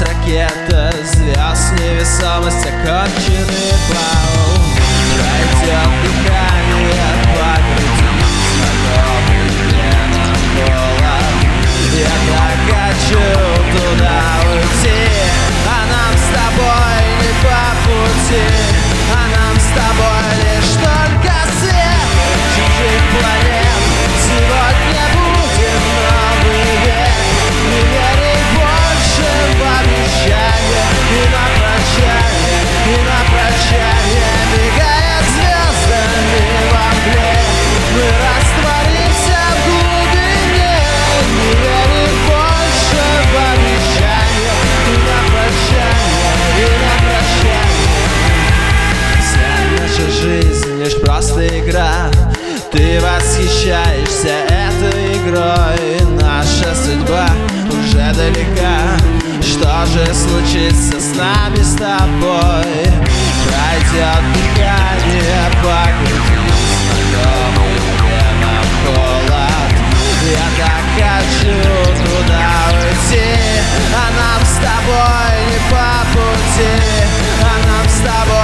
ракета звезд, невесомость, оконченный бал. Пройдет дыхание по груди, знакомый венам холод. Я так хочу туда уйти, а нам с тобой не по пути, а нам с тобой лишь только свет чужих планет. Сегодня будет новый век, не вери больше в обещания. И на прощание, и на прощание мигает звездами во мгле. Мы растворимся в глубине, не вери больше в обещания. И на прощание, и на прощание. Вся наша жизнь лишь просто игра. Ты восхищаешься этой игрой, наша судьба уже далека. Что же случится с нами, с тобой? Пройдет дыхание по груди, знакомый венам холод. Я так хочу туда уйти, а нам с тобой не по пути, а нам с тобой